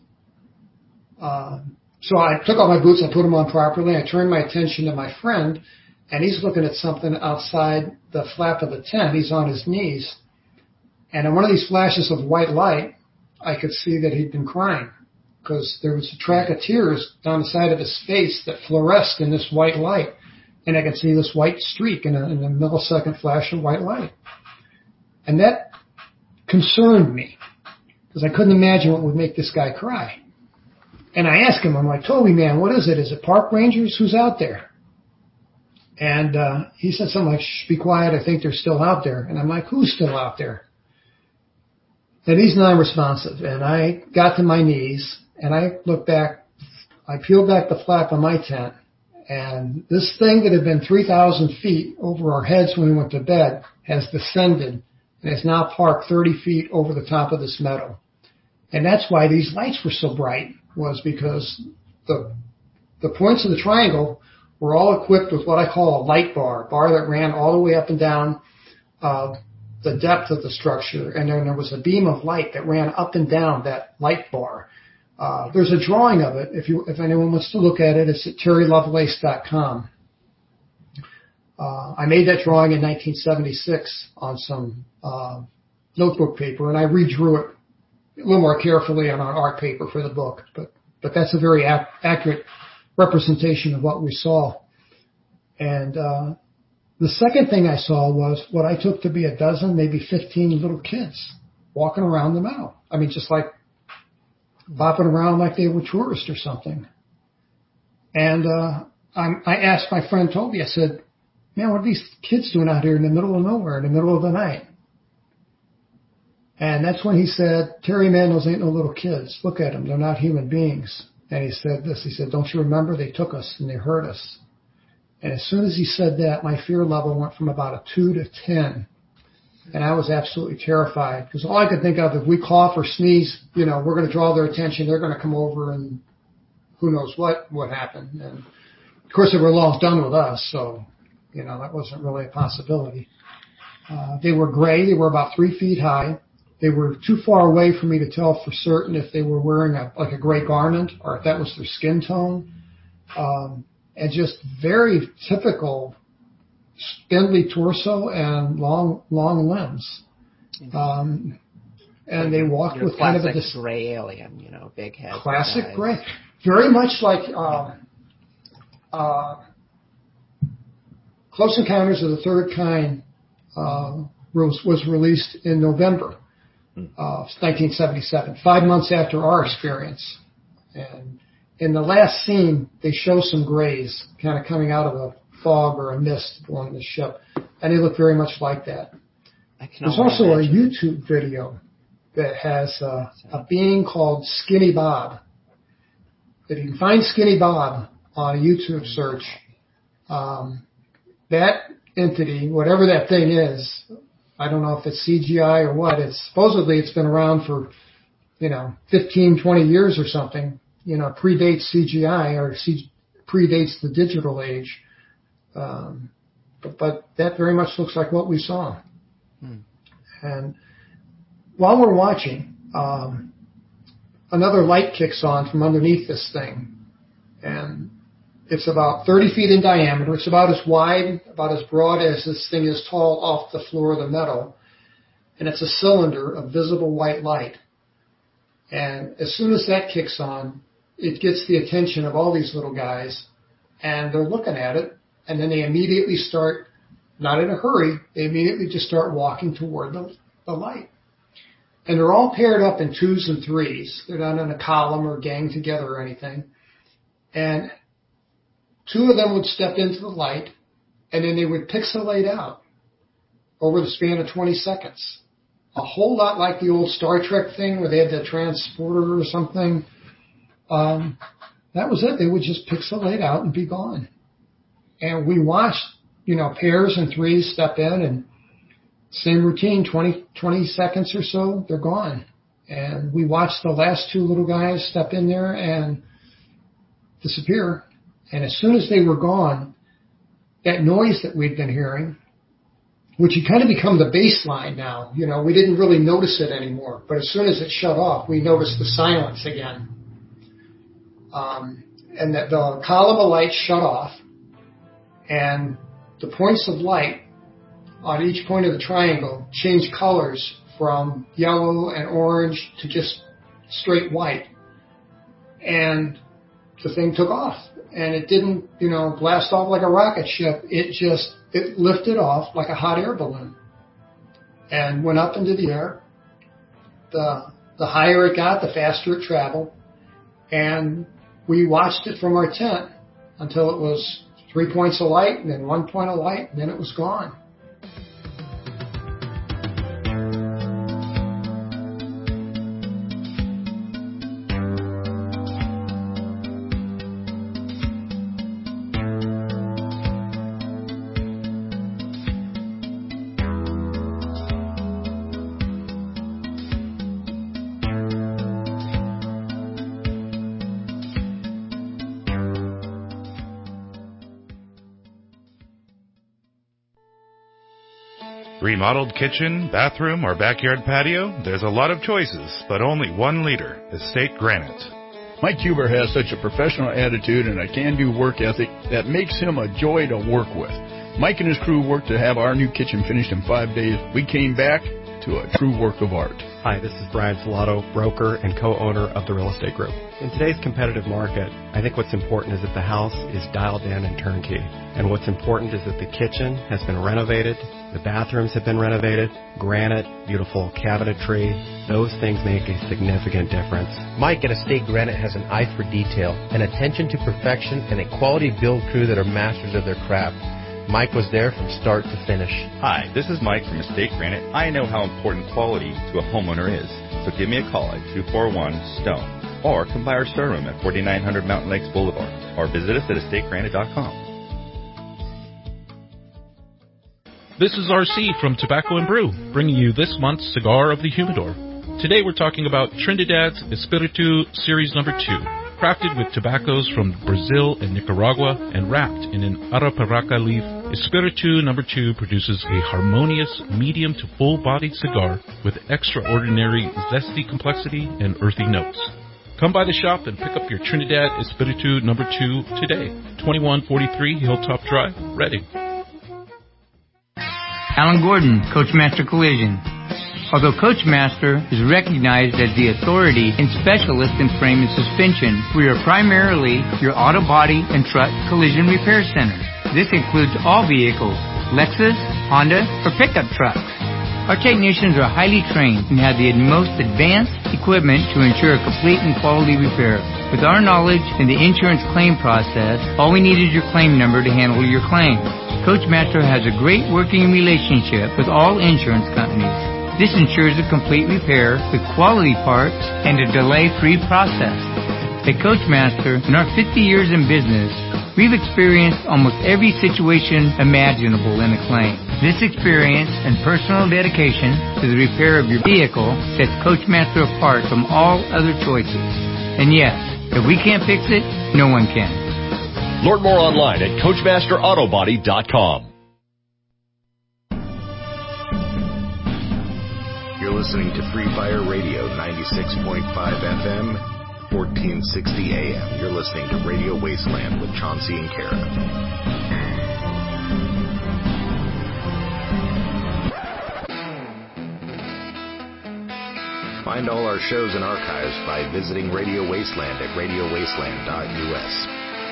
Uh, so I took off my boots, I put them on properly, I turned my attention to my friend, and he's looking at something outside the flap of the tent. He's on his knees. And in one of these flashes of white light, I could see that he'd been crying, because there was a track of tears down the side of his face that fluoresced in this white light. And I could see this white streak in a, in a millisecond flash of white light. And that concerned me, because I couldn't imagine what would make this guy cry. And I asked him, I'm like, Toby, man, what is it? Is it park rangers? Who's out there? And uh, he said something like, shh, be quiet. I think they're still out there. And I'm like, who's still out there? And he's non-responsive. And I got to my knees, and I looked back. I peeled back the flap on my tent. And this thing that had been three thousand feet over our heads when we went to bed has descended and is now parked thirty feet over the top of this meadow. And that's why these lights were so bright, was because the the points of the triangle were all equipped with what I call a light bar, a bar that ran all the way up and down uh, the depth of the structure. And then there was a beam of light that ran up and down that light bar. Uh, there's a drawing of it. If you, if anyone wants to look at it, it's at terry lovelace dot com. Uh, I made that drawing in nineteen seventy-six on some uh, notebook paper, and I redrew it a little more carefully on our art paper for the book. But but that's a very ac- accurate representation of what we saw. And uh, the second thing I saw was what I took to be a dozen, maybe fifteen little kids walking around the meadow. I mean, just like bopping around like they were tourists or something. And uh, I'm, I asked my friend Toby, I said, man, what are these kids doing out here in the middle of nowhere, in the middle of the night? And that's when he said, Terry, man, those ain't no little kids. Look at them. They're not human beings. And he said this. He said, don't you remember? They took us and they hurt us. And as soon as he said that, my fear level went from about a two to ten. And I was absolutely terrified because all I could think of, if we cough or sneeze, you know, we're going to draw their attention. They're going to come over and who knows what would happen. And of course, they were long done with us. So, you know, that wasn't really a possibility. Uh, they were gray. They were about three feet high. They were too far away for me to tell for certain if they were wearing a, like a gray garment or if that was their skin tone. Um, and just very typical spindly torso and long, long limbs. Um, and they walked Your with kind of a classic gray alien, you know, big head. Classic gray. Very much like, uh, uh, Close Encounters of the Third Kind, uh, was, was released in November of nineteen seventy-seven, five months after our experience. And in the last scene, they show some grays kind of coming out of a fog or a mist along the ship, and they look very much like that. There's also imagine. a YouTube video that has uh, a being called Skinny Bob. If you can find Skinny Bob on a YouTube search, um, that entity, whatever that thing is, I don't know if it's C G I or what, it's supposedly it's been around for, you know, fifteen, twenty years or something, you know, predates C G I or C- predates the digital age. Um, but, but that very much looks like what we saw. Hmm. And while we're watching, um, another light kicks on from underneath this thing. And it's about thirty feet in diameter. It's about as wide, about as broad as this thing is tall off the floor of the meadow. And it's a cylinder of visible white light. And as soon as that kicks on, it gets the attention of all these little guys. And they're looking at it. And then they immediately start, not in a hurry, they immediately just start walking toward the, the light. And they're all paired up in twos and threes. They're not in a column or gang together or anything. And two of them would step into the light, and then they would pixelate out over the span of twenty seconds. A whole lot like the old Star Trek thing where they had the transporter or something. Um, that was it. They would just pixelate out and be gone. And we watched, you know, pairs and threes step in, and same routine, twenty, twenty seconds or so, they're gone. And we watched the last two little guys step in there and disappear. And as soon as they were gone, that noise that we'd been hearing, which had kind of become the baseline now, you know, we didn't really notice it anymore. But as soon as it shut off, we noticed the silence again. Um, and that the column of light shut off, and the points of light on each point of the triangle changed colors from yellow and orange to just straight white. And the thing took off. And it didn't, you know, blast off like a rocket ship. It just, it lifted off like a hot air balloon and went up into the air. The, the higher it got, the faster it traveled. And we watched it from our tent until it was three points of light and then one point of light, and then it was gone. Remodeled kitchen, bathroom, or backyard patio? There's a lot of choices, but only one leader, Estate Granite. Mike Huber has such a professional attitude and a can-do work ethic that makes him a joy to work with. Mike and his crew worked to have our new kitchen finished in five days. We came back to a true work of art. Hi, this is Brian Filato, broker and co-owner of the Real Estate Group. In today's competitive market, I think what's important is that the house is dialed in and turnkey. And what's important is that the kitchen has been renovated, the bathrooms have been renovated, granite, beautiful cabinetry. Those things make a significant difference. Mike at Estate Granite has an eye for detail, an attention to perfection, and a quality build crew that are masters of their craft. Mike was there from start to finish. Hi, this is Mike from Estate Granite. I know how important quality to a homeowner is, so give me a call at two four one STONE or come by our showroom at forty-nine hundred Mountain Lakes Boulevard or visit us at estate granite dot com. This is R C from Tobacco and Brew, bringing you this month's Cigar of the Humidor. Today we're talking about Trinidad's Espiritu Series Number two, crafted with tobaccos from Brazil and Nicaragua and wrapped in an Arapiraca leaf. Espiritu Number two produces a harmonious, medium to full-bodied cigar with extraordinary zesty complexity and earthy notes. Come by the shop and pick up your Trinidad Espiritu Number two today. twenty-one forty-three Hilltop Drive, Reading. Alan Gordon, Coachmaster Collision. Although Coachmaster is recognized as the authority and specialist in frame and suspension, we are primarily your auto body and truck collision repair center. This includes all vehicles, Lexus, Honda, or pickup trucks. Our technicians are highly trained and have the most advanced equipment to ensure a complete and quality repair. With our knowledge in the insurance claim process, all we need is your claim number to handle your claim. Coachmaster has a great working relationship with all insurance companies. This ensures a complete repair with quality parts and a delay-free process. At Coachmaster, in our fifty years in business, we've experienced almost every situation imaginable in a claim. This experience and personal dedication to the repair of your vehicle sets Coachmaster apart from all other choices. And yes, if we can't fix it, no one can. Learn more online at coachmaster auto body dot com. You're listening to Free Fire Radio ninety-six point five F M, fourteen sixty A M. You're listening to Radio Wasteland with Chauncey and Kara. Find all our shows and archives by visiting Radio Wasteland at radio wasteland dot U S.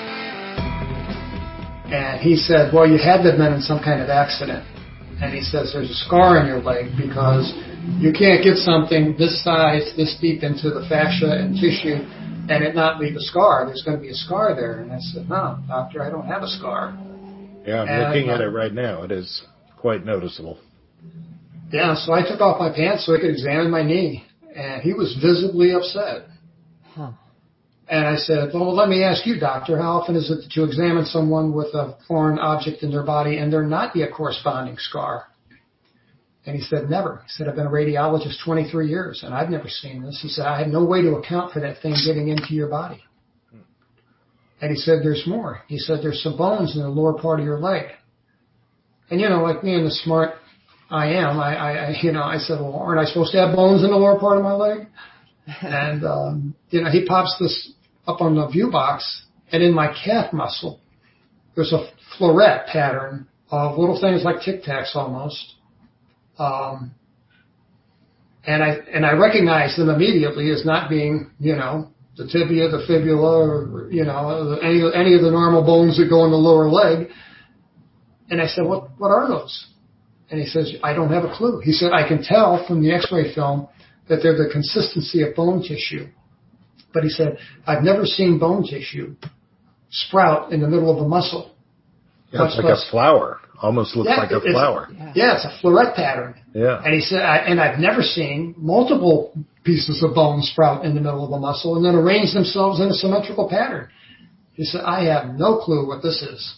And he said, well, you had to have been in some kind of accident. And he says there's a scar in your leg because you can't get something this size, this deep into the fascia and tissue and it not leave a scar. There's going to be a scar there. And I said, no, doctor, I don't have a scar. Yeah, I'm and, looking uh, at it right now. It is quite noticeable. Yeah, so I took off my pants so I could examine my knee. And he was visibly upset. Huh. And I said, well, let me ask you, doctor, how often is it that you examine someone with a foreign object in their body and there not be a corresponding scar? And he said, never. He said, I've been a radiologist twenty-three years, and I've never seen this. He said, I have no way to account for that thing getting into your body. And he said, there's more. He said, there's some bones in the lower part of your leg. And, you know, like me and the smart I am, I, I, you know, I said, well, aren't I supposed to have bones in the lower part of my leg? And, um, you know, he pops this up on the view box, and in my calf muscle, there's a floret pattern of little things like Tic Tacs almost. Um, and I, and I recognize them immediately as not being, you know, the tibia, the fibula, or, you know, any, any of the normal bones that go in the lower leg. And I said, what, what are those? And he says, I don't have a clue. He said, I can tell from the x-ray film that they're the consistency of bone tissue. But he said, I've never seen bone tissue sprout in the middle of a muscle. Yeah, it's like less. a flower. Almost looks yeah, like a flower. Yeah. yeah, it's a floret pattern. Yeah. And he said, I, and I've never seen multiple pieces of bone sprout in the middle of a muscle and then arrange themselves in a symmetrical pattern. He said, I have no clue what this is.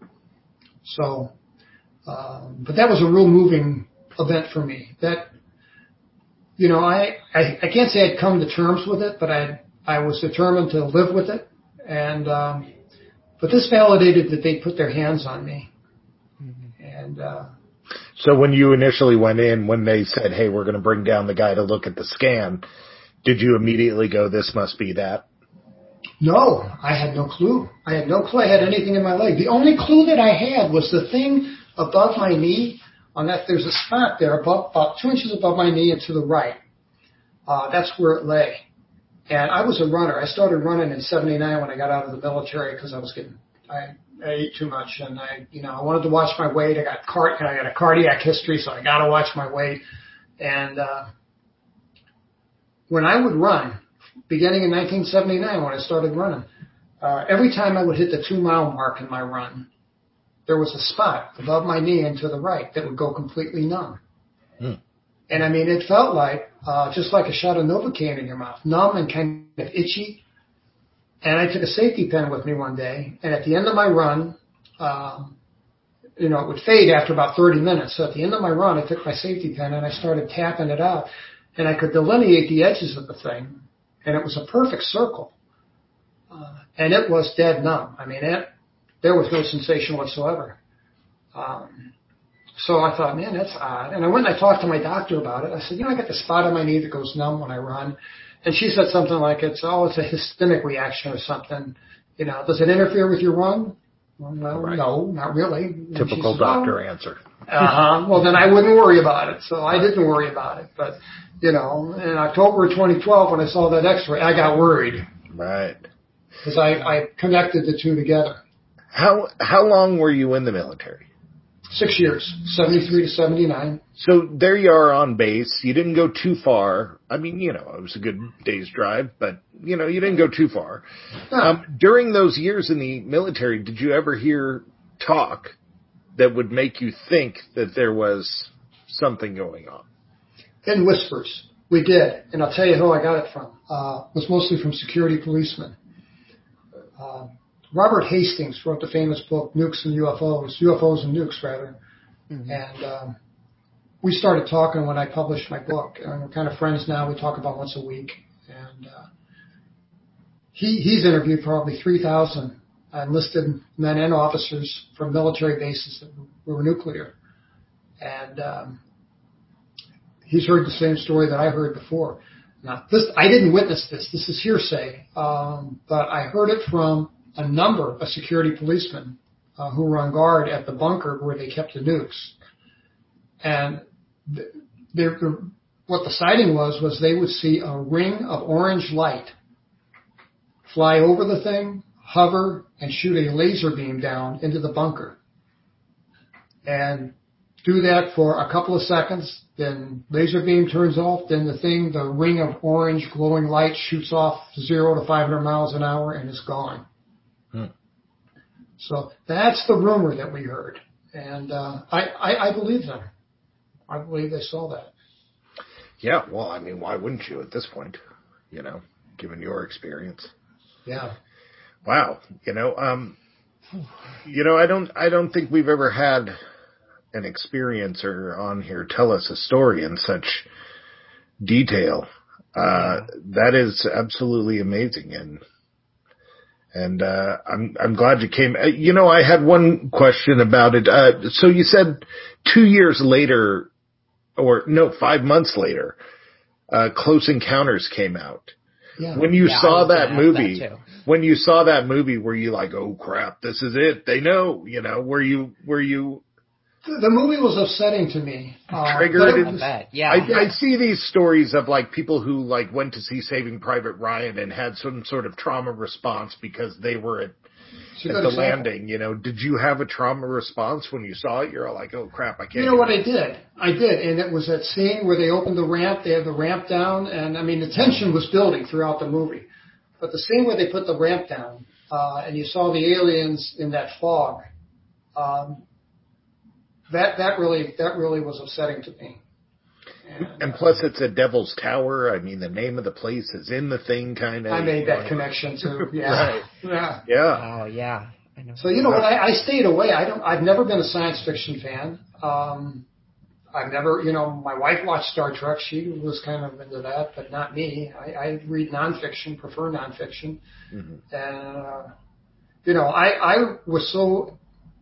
So, um, but that was a real moving event for me. That, you know, I, I, I can't say I'd come to terms with it, but I, I was determined to live with it. And, um, but this validated that they put their hands on me. Mm-hmm. And, uh, so when you initially went in, when they said, hey, we're going to bring down the guy to look at the scan, did you immediately go, this must be that? No, I had no clue. I had no clue I had anything in my leg. The only clue that I had was the thing above my knee. On that, there's a spot there above, about two inches above my knee and to the right. Uh, that's where it lay. And I was a runner. I started running in seventy-nine when I got out of the military because I was getting, I, I ate too much and I, you know, I wanted to watch my weight. I got car, I got a cardiac history, so I got to watch my weight. And uh, when I would run, beginning in nineteen seventy-nine when I started running, uh, every time I would hit the two mile mark in my run, there was a spot above my knee and to the right that would go completely numb. Hmm. And I mean, it felt like, uh, just like a shot of Novocaine in your mouth, numb and kind of itchy. And I took a safety pin with me one day, and at the end of my run, um, you know, it would fade after about thirty minutes. So at the end of my run, I took my safety pin and I started tapping it out, and I could delineate the edges of the thing, and it was a perfect circle. Uh, and it was dead numb. I mean, it, there was no sensation whatsoever. Um, so I thought, man, that's odd. And I went and I talked to my doctor about it. I said, you know, I got the spot on my knee that goes numb when I run. And she said something like, it's, oh, it's a histemic reaction or something. You know, does it interfere with your run? Well, right. No, not really. Typical said, doctor oh. answer. Uh-huh. Well, then I wouldn't worry about it. So I didn't worry about it. But, you know, in October twenty twelve, when I saw that x-ray, I got worried. Right. Because I, I connected the two together. How how long were you in the military? Six years, seventy-three to seventy-nine. So there you are on base. You didn't go too far. I mean, you know, it was a good day's drive, but, you know, you didn't go too far. No. Um, during those years in the military, did you ever hear talk that would make you think that there was something going on? In whispers. We did. And I'll tell you who I got it from. Uh, it was mostly from security policemen. Uh, Robert Hastings wrote the famous book, Nukes and U F Os, U F Os and Nukes, rather. Mm-hmm. And um, we started talking when I published my book. And we're kind of friends now. We talk about once a week. And uh, he he's interviewed probably three thousand enlisted men and officers from military bases that were nuclear. And um, he's heard the same story that I heard before. Now, this I didn't witness this. This is hearsay. Um, but I heard it from a number of security policemen uh, who were on guard at the bunker where they kept the nukes. And they, what the sighting was, was they would see a ring of orange light fly over the thing, hover, and shoot a laser beam down into the bunker. And do that for a couple of seconds, then laser beam turns off, then the thing, the ring of orange glowing light shoots off zero to five hundred miles an hour and it's gone. Hmm. So that's the rumor that we heard. And uh, I, I, I believe them. I believe they saw that. Yeah, well, I mean, why wouldn't you at this point, you know, given your experience? Yeah. Wow. You know, um, you know, I don't, I don't think we've ever had an experiencer on here tell us a story in such detail. Uh, that is absolutely amazing. And, and, uh, I'm, I'm glad you came. You know, I had one question about it. Uh, so you said two years later, or no, five months later, uh, Close Encounters came out. Yeah. When you yeah, saw that movie, that when you saw that movie, were you like, oh crap, this is it? They know, you know, were you, were you, the movie was upsetting to me. Uh, Triggered. It was, yeah. I, I see these stories of like people who like went to see Saving Private Ryan and had some sort of trauma response because they were at, at the example. landing. You know, did you have a trauma response when you saw it? You're all like, oh crap, I can't. You know what I did? I did, and it was that scene where they opened the ramp. They had the ramp down, and I mean the tension was building throughout the movie. but the scene where they put the ramp down uh, and you saw the aliens in that fog, um, that that really that really was upsetting to me. And, and plus, it's a Devil's Tower. I mean, the name of the place is in the thing, kind of. I made that connection too. Yeah, right. yeah, yeah. Oh yeah. I know. So you know, when I, I stayed away, I don't. I've never been a science fiction fan. Um, I've never, you know, my wife watched Star Trek. She was kind of into that, but not me. I, I read nonfiction, prefer nonfiction, mm-hmm. and uh, you know, I I was so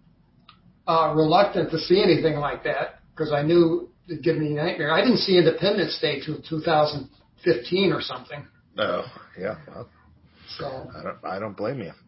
uh, reluctant to see anything like that because I knew it'd give me a nightmare. I didn't see Independence Day till two thousand fifteen or something. Oh, yeah. Well, so I don't, I don't blame you.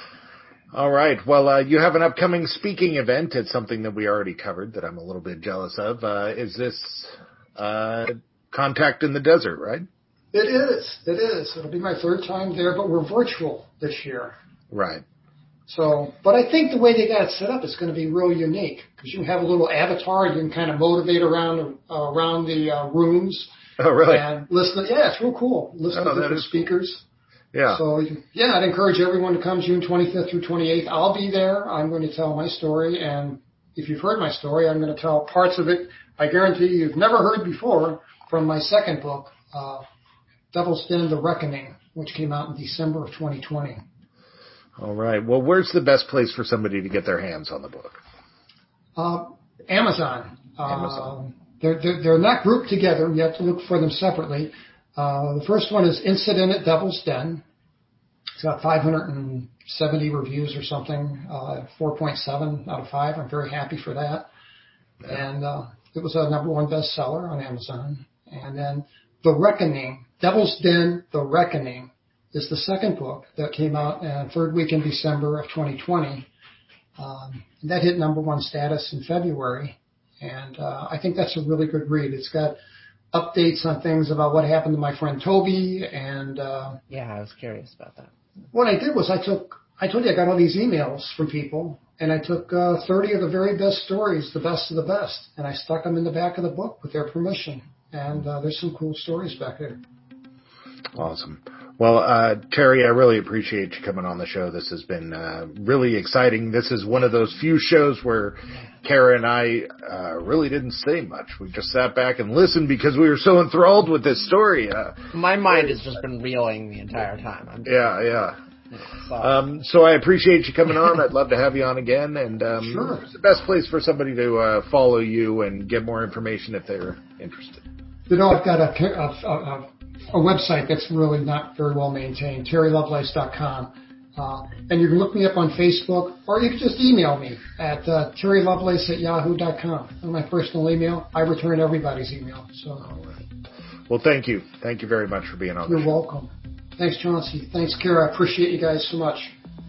All right. Well, uh, you have an upcoming speaking event. It's something that we already covered that I'm a little bit jealous of. Uh, is this uh, Contact in the Desert, right? It is. It is. It'll be my third time there, but we're virtual this year. Right. So, but I think the way they got it set up is going to be real unique because you can have a little avatar. You can kind of motivate around uh, around the uh, rooms. Oh, really? And listen. Yeah, it's real cool. Listen oh, to different speakers. Cool. Yeah. So, yeah, I'd encourage everyone to come June twenty-fifth through twenty-eighth. I'll be there. I'm going to tell my story. And if you've heard my story, I'm going to tell parts of it I guarantee you've never heard before from my second book, uh, Devil's Den, The Reckoning, which came out in December of twenty twenty. All right. Well, where's the best place for somebody to get their hands on the book? Uh, Amazon. Amazon. Uh, they're, they're, they're not grouped together. You have to look for them separately. Uh, the first one is Incident at Devil's Den. It's got five hundred seventy reviews or something, uh, four point seven out of five. I'm very happy for that. Yeah. And uh, it was a number one bestseller on Amazon. And then The Reckoning, Devil's Den, The Reckoning, is the second book that came out uh, third week in December of twenty twenty. Um, and that hit number one status in February. And uh, I think that's a really good read. It's got updates on things about what happened to my friend Toby, and uh, yeah, I was curious about that. What I did was I took, I told you I got all these emails from people, and I took uh, thirty of the very best stories, the best of the best, and I stuck them in the back of the book with their permission. And uh, there's some cool stories back there. Awesome. Well, uh, Terry, I really appreciate you coming on the show. This has been uh, really exciting. This is one of those few shows where Kara and I uh, really didn't say much. We just sat back and listened because we were so enthralled with this story. Uh, My mind has just been reeling the entire time. I'm just, yeah, yeah. So. Um, so I appreciate you coming on. I'd love to have you on again. And um, sure. Where's the best place for somebody to uh, follow you and get more information if they're interested? You know, I've got a, a, a, a website that's really not very well maintained, terry lovelace dot com. Uh, and you can look me up on Facebook, or you can just email me at uh, terry lovelace at yahoo dot com. On my personal email, I return everybody's email. So, all right. Well, thank you. Thank you very much for being on the show. You're welcome. Thanks, Chauncey. Thanks, Kara. I appreciate you guys so much.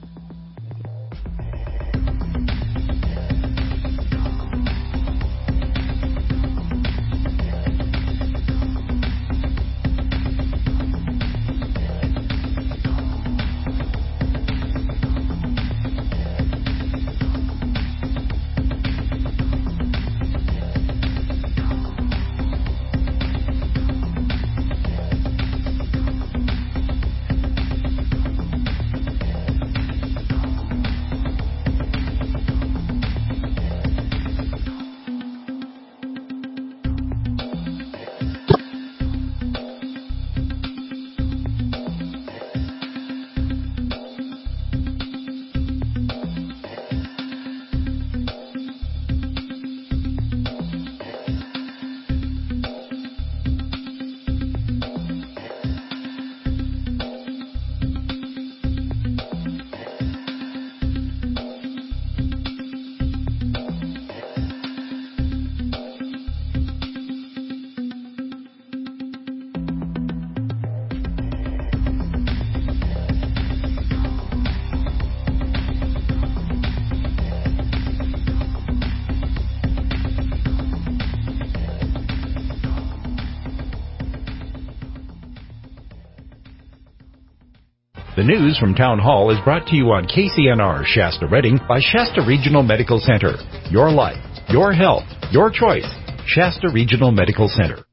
The news from Town Hall is brought to you on K C N R Shasta Redding by Shasta Regional Medical Center. Your life, your health, your choice. Shasta Regional Medical Center.